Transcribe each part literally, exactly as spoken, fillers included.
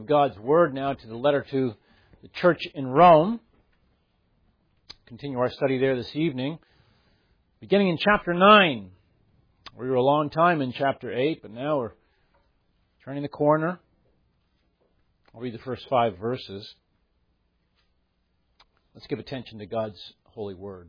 God's Word now to the letter to the church in Rome. Continue our study there this evening. Beginning in chapter nine. We were a long time in chapter eight, but now we're turning the corner. I'll read the first five verses. Let's give attention to God's holy Word.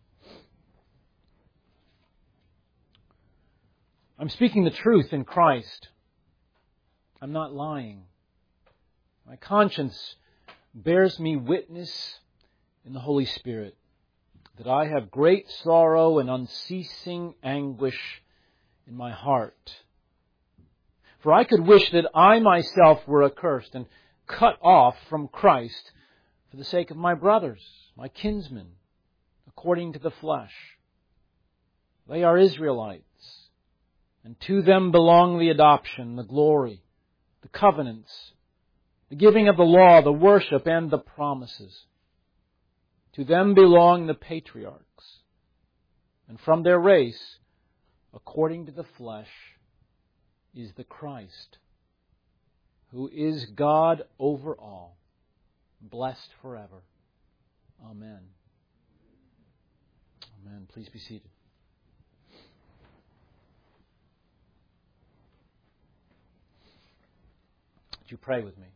I'm speaking the truth in Christ. I'm not lying. My conscience bears me witness in the Holy Spirit that I have great sorrow and unceasing anguish in my heart. For I could wish that I myself were accursed and cut off from Christ for the sake of my brothers, my kinsmen, according to the flesh. They are Israelites, and to them belong the adoption, the glory, the covenants, the giving of the law, the worship, and the promises. To them belong the patriarchs, and from their race, according to the flesh, is the Christ, who is God over all, blessed forever. Amen. Amen. Please be seated. Would you pray with me?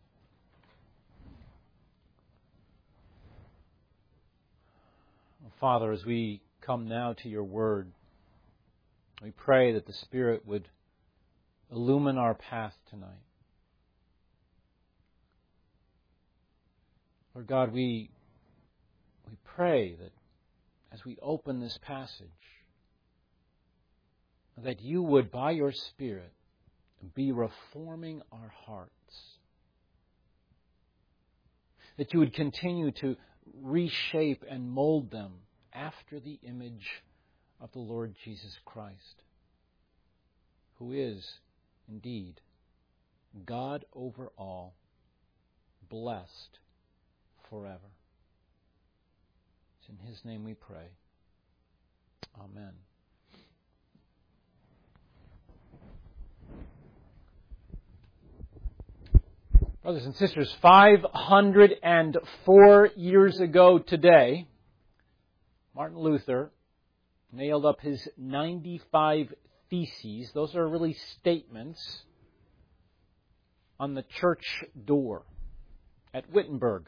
Father, as we come now to your Word, we pray that the Spirit would illumine our path tonight. Lord God, we, we pray that as we open this passage, that you would, by your Spirit, be reforming our hearts. That you would continue to reshape and mold them after the image of the Lord Jesus Christ, who is, indeed, God over all, blessed forever. It's in His name we pray. Amen. Brothers and sisters, five hundred four years ago today, Martin Luther nailed up his ninety-five Theses. Those are really statements on the church door at Wittenberg.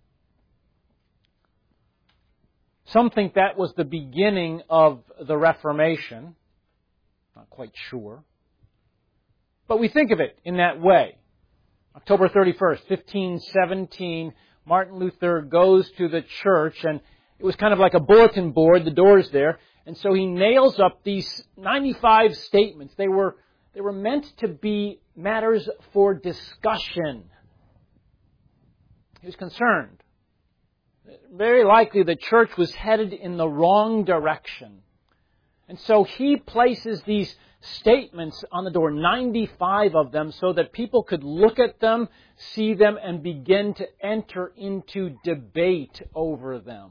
Some think that was the beginning of the Reformation. Not quite sure. But we think of it in that way. October thirty-first, fifteen seventeen, Martin Luther goes to the church, and it was kind of like a bulletin board, the door's there, and so he nails up these ninety-five statements. They were, they were meant to be matters for discussion. He was concerned. Very likely the church was headed in the wrong direction. And so he places these statements on the door, ninety-five of them, so that people could look at them, see them, and begin to enter into debate over them.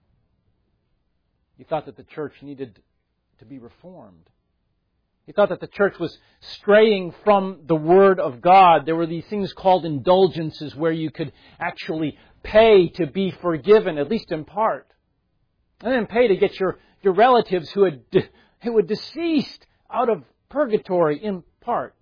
He thought that the church needed to be reformed. He thought that the church was straying from the Word of God. There were these things called indulgences where you could actually pay to be forgiven, at least in part. And then pay to get your, your relatives who had, who had deceased out of purgatory in part.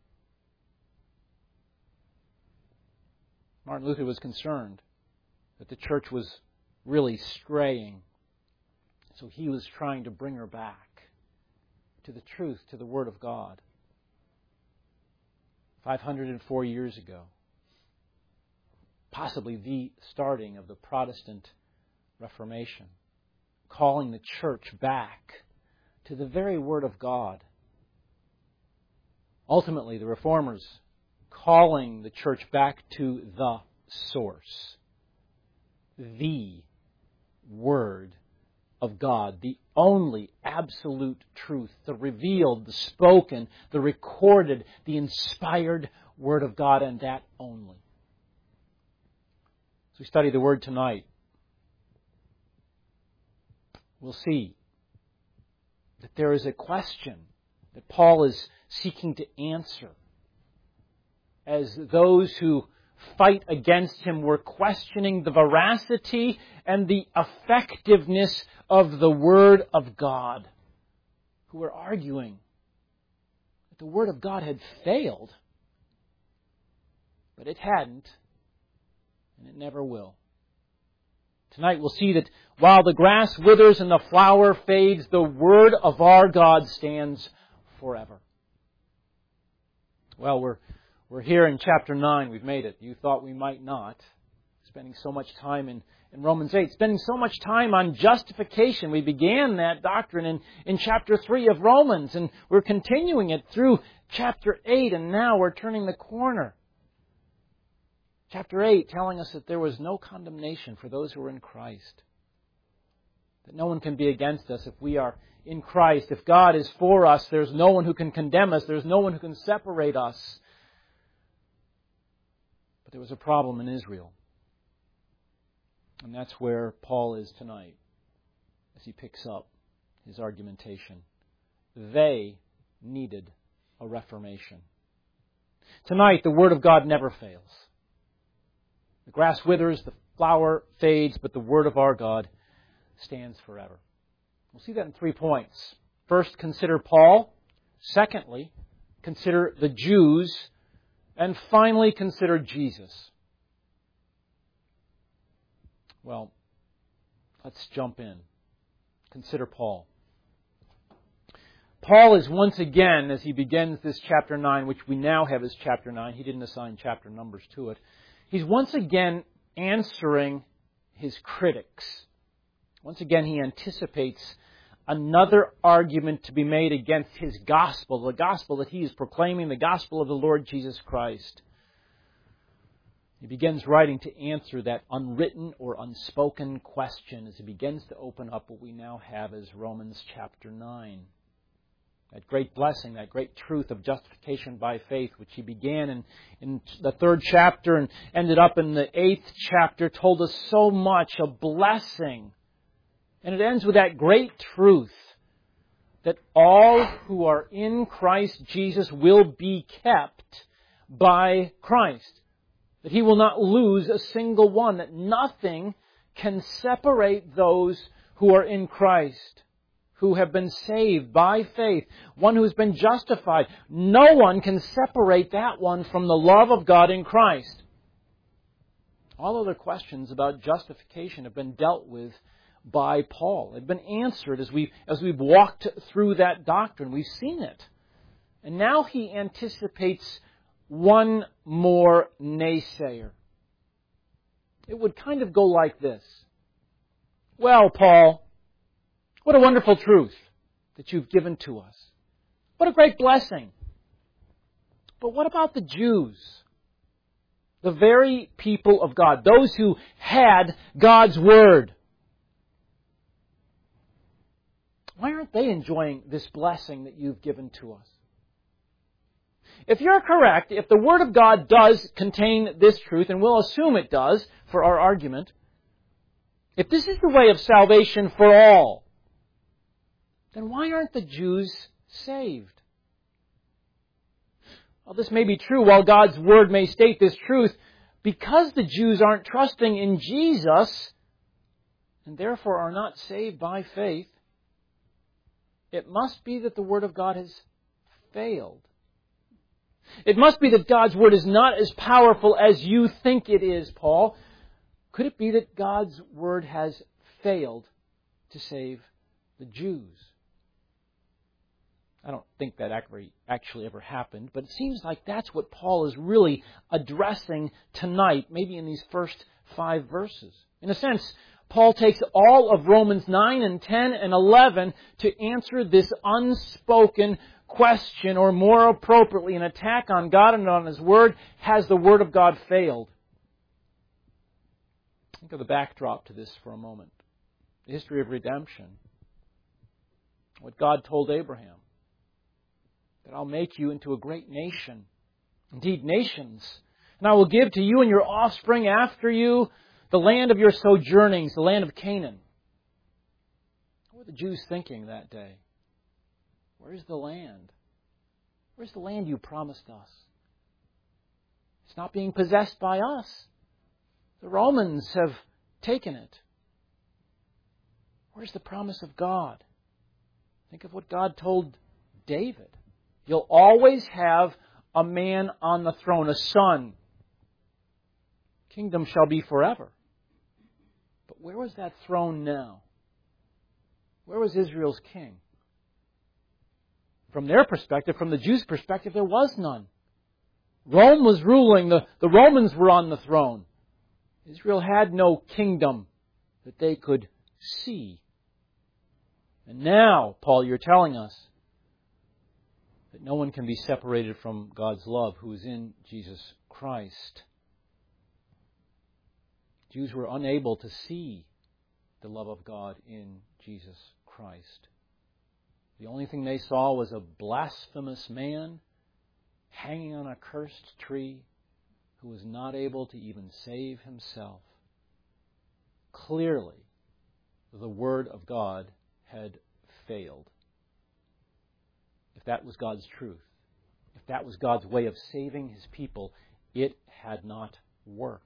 Martin Luther was concerned that the church was really straying. So he was trying to bring her back to the truth, to the Word of God. five hundred four years ago. Possibly the starting of the Protestant Reformation. Calling the church back to the very Word of God. Ultimately, the Reformers calling the church back to the source. The Word of God. The only absolute truth. The revealed, the spoken, the recorded, the inspired Word of God, and that only. As we study the Word tonight, we'll see that there is a question that Paul is seeking to answer as those who fight against him were questioning the veracity and the effectiveness of the Word of God, who were arguing that the Word of God had failed. But it hadn't, and it never will. Tonight we'll see that while the grass withers and the flower fades, the Word of our God stands forever. Well, we're we're here in chapter nine. We've made it. You thought we might not. Spending so much time in, in Romans eight. Spending so much time on justification. We began that doctrine in, in chapter three of Romans, and we're continuing it through chapter eight, and now we're turning the corner. Chapter eight telling us that there was no condemnation for those who are in Christ. That no one can be against us if we are in Christ. If God is for us, there's no one who can condemn us. There's no one who can separate us. But there was a problem in Israel. And that's where Paul is tonight as he picks up his argumentation. They needed a reformation. Tonight, the Word of God never fails. The grass withers, the flower fades, but the Word of our God stands forever. We'll see that in three points. First, consider Paul. Secondly, consider the Jews. And finally, consider Jesus. Well, let's jump in. Consider Paul. Paul is once again, as he begins this chapter nine, which we now have as chapter nine, he didn't assign chapter numbers to it, he's once again answering his critics. Once again, he anticipates another argument to be made against his gospel, the gospel that he is proclaiming, the gospel of the Lord Jesus Christ. He begins writing to answer that unwritten or unspoken question as he begins to open up what we now have as Romans chapter nine. That great blessing, that great truth of justification by faith, which he began in, in the third chapter and ended up in the eighth chapter, told us so much, a blessing. And it ends with that great truth that all who are in Christ Jesus will be kept by Christ. That He will not lose a single one. That nothing can separate those who are in Christ, who have been saved by faith, one who has been justified. No one can separate that one from the love of God in Christ. All other questions about justification have been dealt with by Paul. They've been answered as we as we've walked through that doctrine. We've seen it. And now he anticipates one more naysayer. It would kind of go like this. Well, Paul, what a wonderful truth that you've given to us. What a great blessing. But what about the Jews? The very people of God, those who had God's Word. Why aren't they enjoying this blessing that you've given to us? If you're correct, if the Word of God does contain this truth, and we'll assume it does for our argument, if this is the way of salvation for all, then why aren't the Jews saved? Well, this may be true while God's Word may state this truth. Because the Jews aren't trusting in Jesus, and therefore are not saved by faith, it must be that the Word of God has failed. It must be that God's Word is not as powerful as you think it is, Paul. Could it be that God's Word has failed to save the Jews? I don't think that actually ever happened, but it seems like that's what Paul is really addressing tonight, maybe in these first five verses. In a sense, Paul takes all of Romans nine and ten and eleven to answer this unspoken question, or more appropriately, an attack on God and on His Word. Has the Word of God failed? Think of the backdrop to this for a moment. The history of redemption. What God told Abraham. That I'll make you into a great nation. Indeed, nations. And I will give to you and your offspring after you the land of your sojournings, the land of Canaan. What were the Jews thinking that day? Where's the land? Where's the land you promised us? It's not being possessed by us. The Romans have taken it. Where's the promise of God? Think of what God told David. You'll always have a man on the throne, a son. Kingdom shall be forever. But where was that throne now? Where was Israel's king? From their perspective, from the Jews' perspective, there was none. Rome was ruling. The, the Romans were on the throne. Israel had no kingdom that they could see. And now, Paul, you're telling us that no one can be separated from God's love who is in Jesus Christ. Jews were unable to see the love of God in Jesus Christ. The only thing they saw was a blasphemous man hanging on a cursed tree who was not able to even save himself. Clearly, the Word of God had failed. If that was God's truth, if that was God's way of saving His people, it had not worked.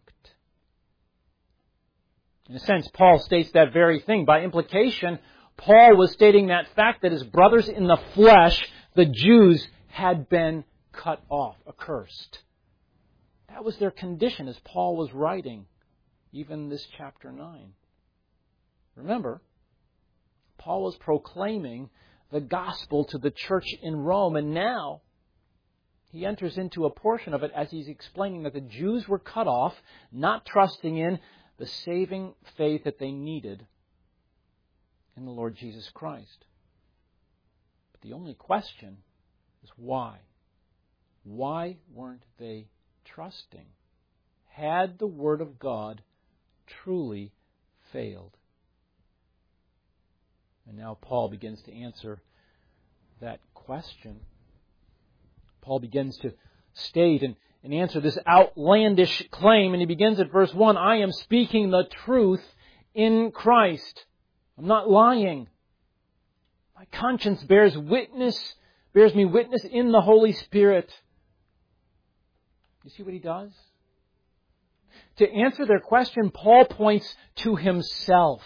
In a sense, Paul states that very thing. By implication, Paul was stating that fact that his brothers in the flesh, the Jews, had been cut off, accursed. That was their condition as Paul was writing, even this chapter nine. Remember, Paul was proclaiming the gospel to the church in Rome, and now he enters into a portion of it as he's explaining that the Jews were cut off, not trusting in the saving faith that they needed in the Lord Jesus Christ. But the only question is why? Why weren't they trusting? Had the Word of God truly failed? And now Paul begins to answer that question. Paul begins to state and, and answer this outlandish claim. And he begins at verse one, I am speaking the truth in Christ. I'm not lying. My conscience bears witness, bears me witness in the Holy Spirit. You see what he does? To answer their question, Paul points to himself.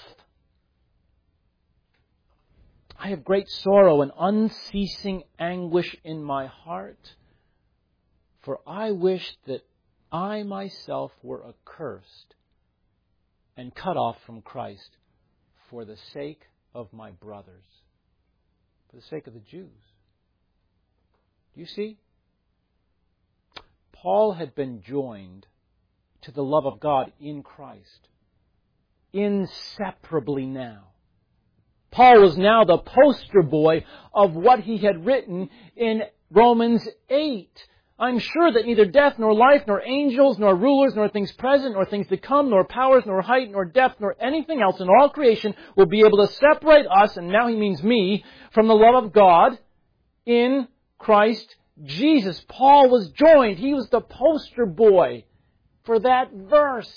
I have great sorrow and unceasing anguish in my heart, for I wish that I myself were accursed and cut off from Christ for the sake of my brothers, for the sake of the Jews. Do you see? Paul had been joined to the love of God in Christ, inseparably now. Paul was now the poster boy of what he had written in Romans eight. I'm sure that neither death, nor life, nor angels, nor rulers, nor things present, nor things to come, nor powers, nor height, nor depth, nor anything else in all creation will be able to separate us, and now he means me, from the love of God in Christ Jesus. Paul was joined. He was the poster boy for that verse.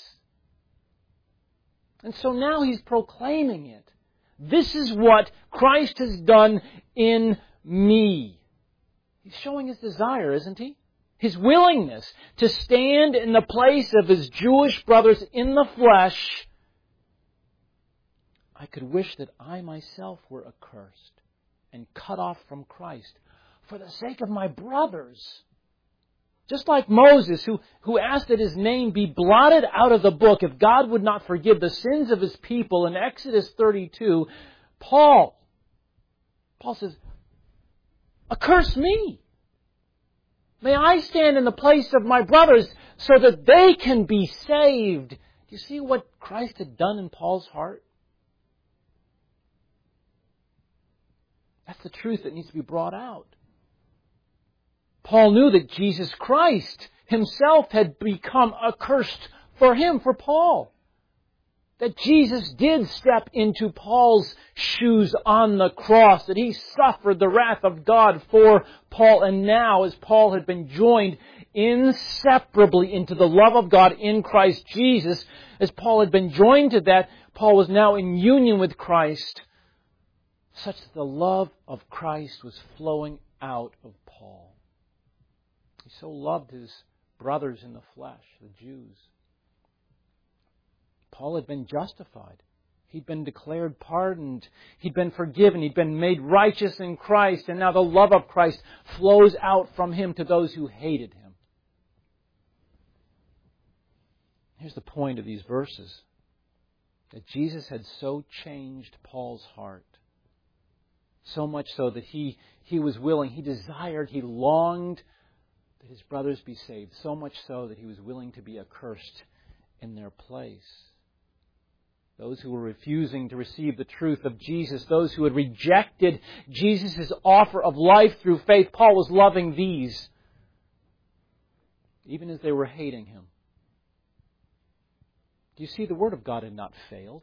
And so now he's proclaiming it. This is what Christ has done in me. He's showing his desire, isn't he? His willingness to stand in the place of his Jewish brothers in the flesh. I could wish that I myself were accursed and cut off from Christ for the sake of my brothers. Just like Moses, who, who asked that his name be blotted out of the book if God would not forgive the sins of his people in Exodus thirty-two, Paul, Paul says, accurse me. May I stand in the place of my brothers so that they can be saved. Do you see what Christ had done in Paul's heart? That's the truth that needs to be brought out. Paul knew that Jesus Christ himself had become accursed for him, for Paul. That Jesus did step into Paul's shoes on the cross, that he suffered the wrath of God for Paul. And now, as Paul had been joined inseparably into the love of God in Christ Jesus, as Paul had been joined to that, Paul was now in union with Christ, such that the love of Christ was flowing out of Paul. He so loved his brothers in the flesh, the Jews. Paul had been justified. He'd been declared pardoned. He'd been forgiven. He'd been made righteous in Christ. And now the love of Christ flows out from him to those who hated him. Here's the point of these verses. That Jesus had so changed Paul's heart. So much so that he, he was willing, he desired, he longed that his brothers be saved. So much so that he was willing to be accursed in their place. Those who were refusing to receive the truth of Jesus, those who had rejected Jesus' offer of life through faith, Paul was loving these, even as they were hating him. Do you see, the Word of God had not failed.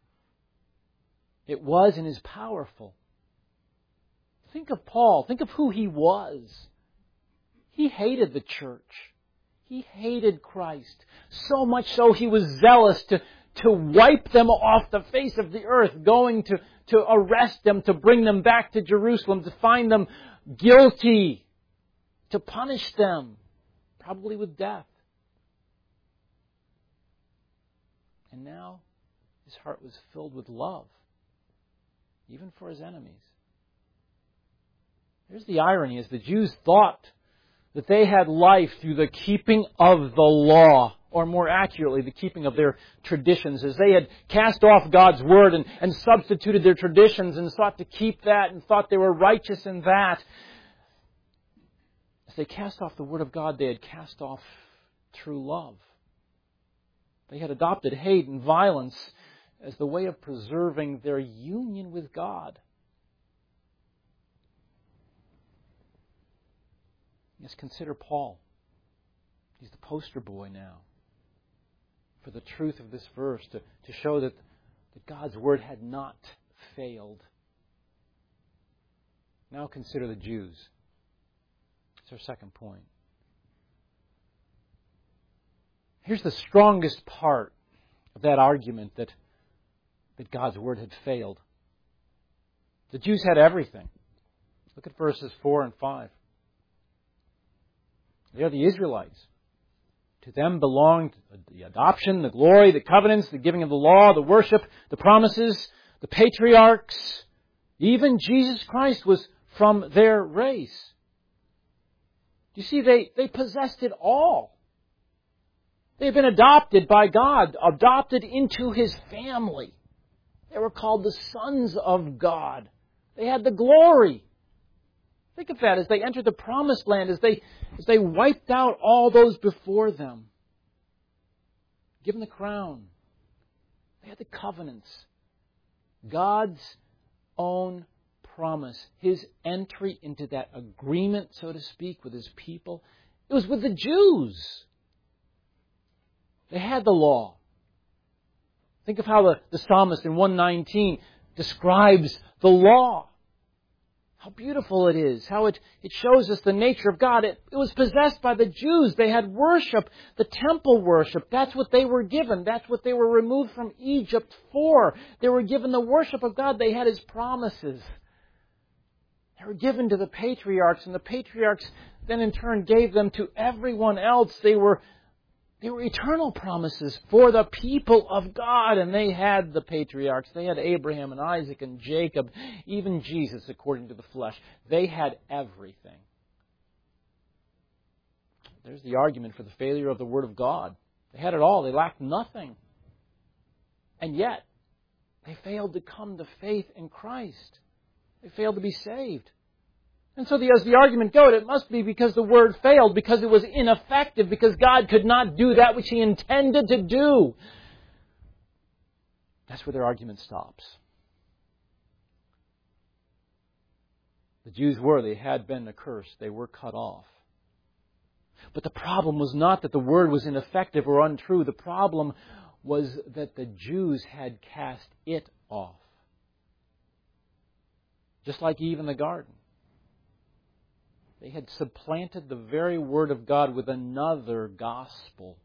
It was and is powerful. Think of Paul. Think of who he was. He hated the church. He hated Christ. So much so he was zealous to to wipe them off the face of the earth, going to, to arrest them, to bring them back to Jerusalem, to find them guilty, to punish them, probably with death. And now his heart was filled with love, even for his enemies. Here's the irony, is the Jews thought that they had life through the keeping of the law, or more accurately, the keeping of their traditions, as they had cast off God's Word and, and substituted their traditions and sought to keep that and thought they were righteous in that. As they cast off the Word of God, they had cast off true love. They had adopted hate and violence as the way of preserving their union with God. Yes, consider Paul. He's the poster boy now for the truth of this verse, to, to show that, that God's Word had not failed. Now consider the Jews. That's our second point. Here's the strongest part of that argument that, that God's Word had failed. The Jews had everything. Look at verses four and five. They are the Israelites. To them belonged the adoption, the glory, the covenants, the giving of the law, the worship, the promises, the patriarchs. Even Jesus Christ was from their race. You see, they, they possessed it all. They had been adopted by God, adopted into His family. They were called the sons of God. They had the glory. Think of that as they entered the promised land, as they, as they wiped out all those before them. Given the crown. They had the covenants. God's own promise. His entry into that agreement, so to speak, with His people. It was with the Jews. They had the law. Think of how the, the psalmist in one nineteen describes the law. How beautiful it is. How it, it shows us the nature of God. It, it was possessed by the Jews. They had worship, the temple worship. That's what they were given. That's what they were removed from Egypt for. They were given the worship of God. They had His promises. They were given to the patriarchs, and the patriarchs then in turn gave them to everyone else. They were They were eternal promises for the people of God. And they had the patriarchs. They had Abraham and Isaac and Jacob. Even Jesus, according to the flesh. They had everything. There's the argument for the failure of the Word of God. They had it all. They lacked nothing. And yet, they failed to come to faith in Christ. They failed to be saved. And so the, as the argument goes, it must be because the Word failed, because it was ineffective, because God could not do that which He intended to do. That's where their argument stops. The Jews were, they had been accursed, they were cut off. But the problem was not that the Word was ineffective or untrue. The problem was that the Jews had cast it off. Just like Eve in the garden. They had supplanted the very Word of God with another gospel.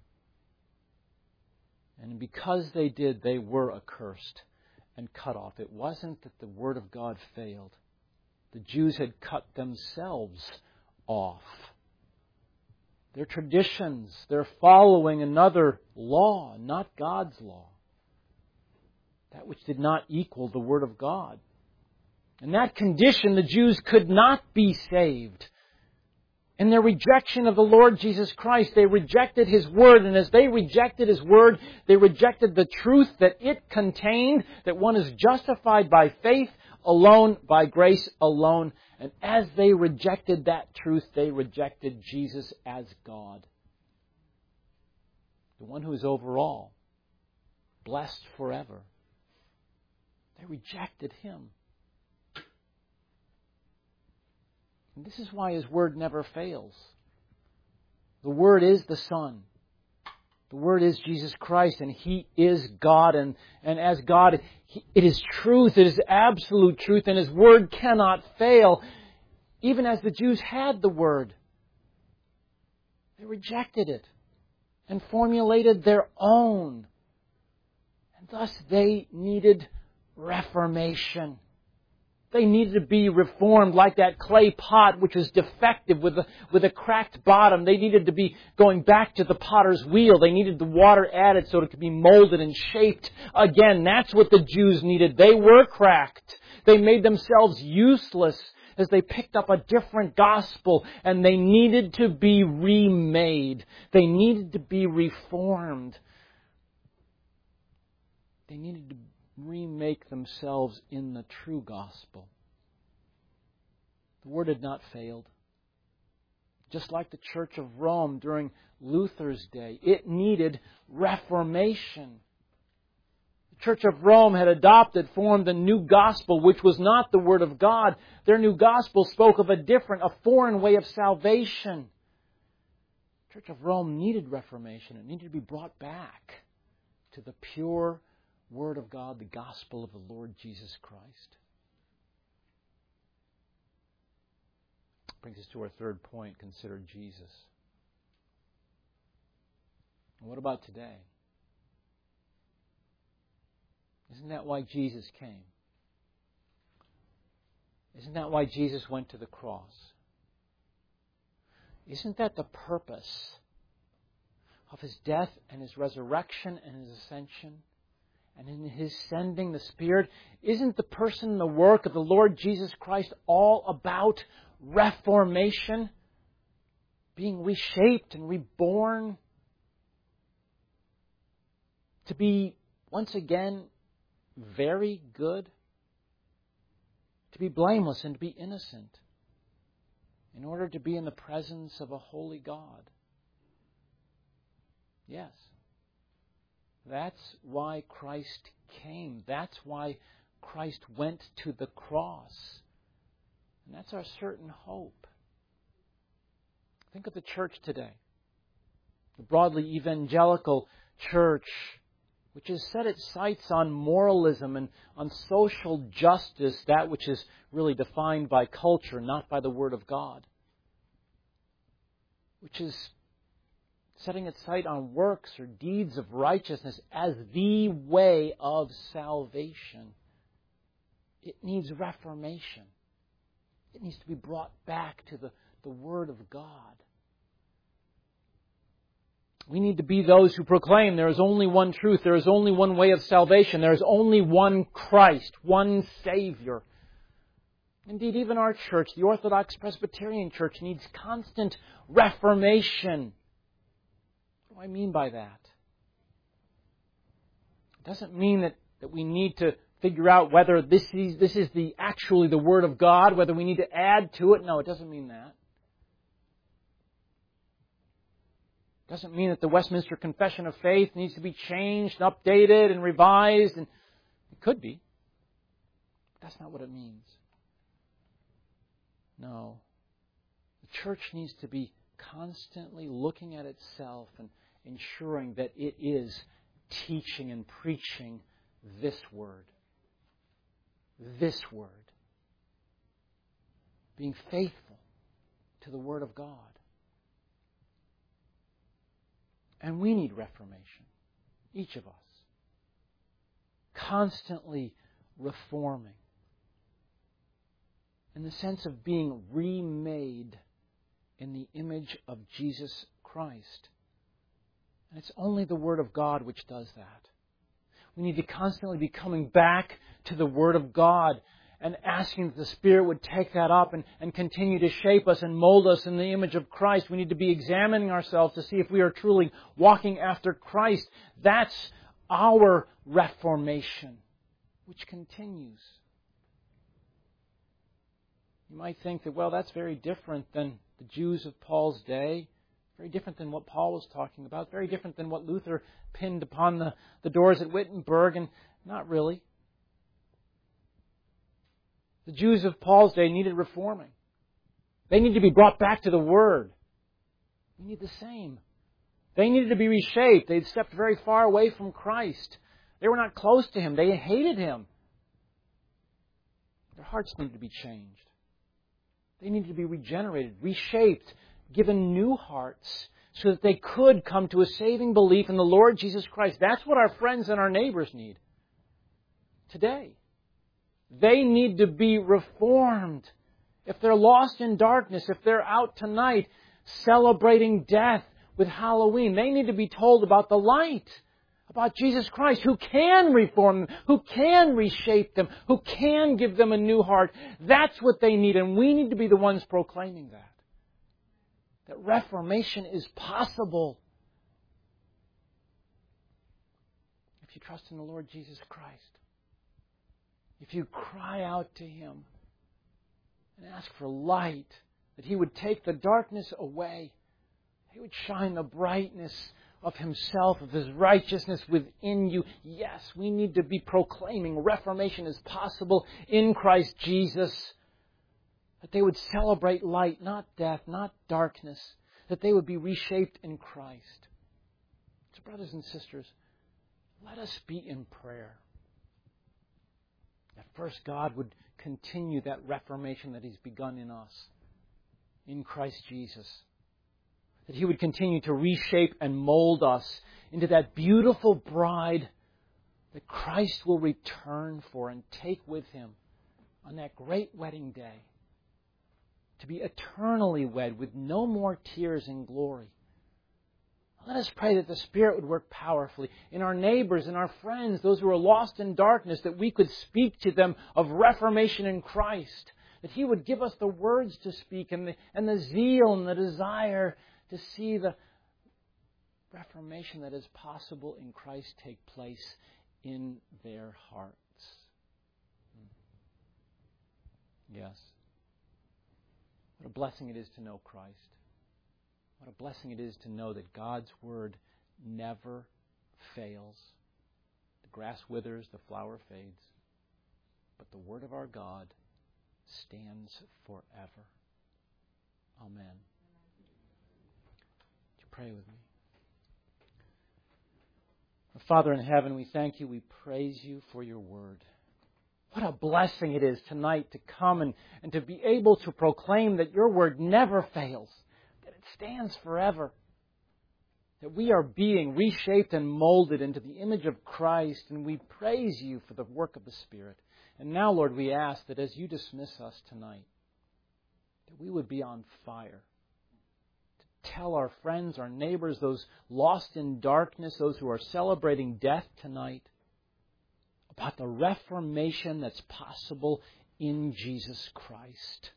And because they did, they were accursed and cut off. It wasn't that the Word of God failed. The Jews had cut themselves off. their traditions. They're following another law, not God's law. That which did not equal the Word of God. In that condition, the Jews could not be saved. In their rejection of the Lord Jesus Christ, they rejected His Word. And as they rejected His Word, they rejected the truth that it contained, that one is justified by faith alone, by grace alone. And as they rejected that truth, they rejected Jesus as God. The one who is over all, blessed forever. They rejected Him. And this is why His Word never fails. The Word is the Son. The Word is Jesus Christ, and He is God. And, and as God, he, it is truth. It is absolute truth, and His Word cannot fail. Even as the Jews had the Word, they rejected it and formulated their own. And thus they needed reformation. They needed to be reformed like that clay pot which was defective with a, with a cracked bottom. They needed to be going back to the potter's wheel. They needed the water added so it could be molded and shaped again. That's what the Jews needed. They were cracked. They made themselves useless as they picked up a different gospel, and they needed to be remade. They needed to be reformed. They needed to remake themselves in the true gospel. The Word had not failed. Just like the Church of Rome during Luther's day, it needed reformation. The Church of Rome had adopted, formed a new gospel, which was not the Word of God. Their new gospel spoke of a different, a foreign way of salvation. The Church of Rome needed reformation. It needed to be brought back to the pure Word of God, the gospel of the Lord Jesus Christ. Brings us to our third point, consider Jesus. And what about today? Isn't that why Jesus came? Isn't that why Jesus went to the cross? Isn't that the purpose of His death and His resurrection and His ascension? And in His sending the Spirit, isn't the person and the work of the Lord Jesus Christ all about reformation? Being reshaped and reborn? To be, once again, very good? To be blameless and to be innocent? In order to be in the presence of a holy God? Yes. That's why Christ came. That's why Christ went to the cross. And that's our certain hope. Think of the church today. The broadly evangelical church, which has set its sights on moralism and on social justice, that which is really defined by culture, not by the Word of God. Which is setting its sight on works or deeds of righteousness as the way of salvation. It needs reformation. It needs to be brought back to the, the Word of God. We need to be those who proclaim there is only one truth, there is only one way of salvation, there is only one Christ, one Savior. Indeed, even our church, the Orthodox Presbyterian Church, needs constant reformation. What do I mean by that? It doesn't mean that, that we need to figure out whether this is, this is the actually the Word of God, whether we need to add to it. No, it doesn't mean that. It doesn't mean that the Westminster Confession of Faith needs to be changed, updated, and revised. And it could be. That's not what it means. No. The church needs to be constantly looking at itself and ensuring that it is teaching and preaching this Word. This Word. Being faithful to the Word of God. And we need reformation. Each of us. Constantly reforming. In the sense of being remade in the image of Jesus Christ. And it's only the Word of God which does that. We need to constantly be coming back to the Word of God and asking that the Spirit would take that up and, and continue to shape us and mold us in the image of Christ. We need to be examining ourselves to see if we are truly walking after Christ. That's our reformation, which continues. You might think that, well, that's very different than the Jews of Paul's day. Very different than what Paul was talking about. Very different than what Luther pinned upon the, the doors at Wittenberg. And not really. The Jews of Paul's day needed reforming. They needed to be brought back to the Word. We need the same. They needed to be reshaped. They'd stepped very far away from Christ. They were not close to Him. They hated Him. Their hearts needed to be changed. They needed to be regenerated, reshaped, given new hearts so that they could come to a saving belief in the Lord Jesus Christ. That's what our friends and our neighbors need today. They need to be reformed. If they're lost in darkness, if they're out tonight celebrating death with Halloween, they need to be told about the light, about Jesus Christ, who can reform them, who can reshape them, who can give them a new heart. That's what they need, and we need to be the ones proclaiming that. That reformation is possible if you trust in the Lord Jesus Christ. If you cry out to Him and ask for light, that He would take the darkness away. He would shine the brightness of Himself, of His righteousness within you. Yes, we need to be proclaiming reformation is possible in Christ Jesus. That they would celebrate light, not death, not darkness. That they would be reshaped in Christ. So, brothers and sisters, let us be in prayer. That first God would continue that reformation that He's begun in us, in Christ Jesus. That He would continue to reshape and mold us into that beautiful bride that Christ will return for and take with Him on that great wedding day. To be eternally wed with no more tears and glory. Let us pray that the Spirit would work powerfully in our neighbors and our friends, those who are lost in darkness, that we could speak to them of reformation in Christ. That He would give us the words to speak and the, and the zeal and the desire to see the reformation that is possible in Christ take place in their hearts. Yes. What a blessing it is to know Christ. What a blessing it is to know that God's Word never fails. The grass withers, the flower fades, but the Word of our God stands forever. Amen. Would you pray with me? Father in heaven, we thank You, we praise You for Your Word. What a blessing it is tonight to come and, and to be able to proclaim that Your Word never fails, that it stands forever, that we are being reshaped and molded into the image of Christ, and we praise You for the work of the Spirit. And now, Lord, we ask that as You dismiss us tonight, that we would be on fire to tell our friends, our neighbors, those lost in darkness, those who are celebrating death tonight, about the reformation that's possible in Jesus Christ.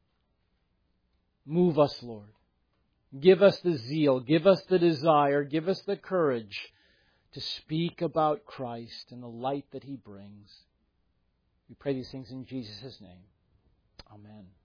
Move us, Lord. Give us the zeal, give us the desire, give us the courage to speak about Christ and the light that He brings. We pray these things in Jesus' name. Amen.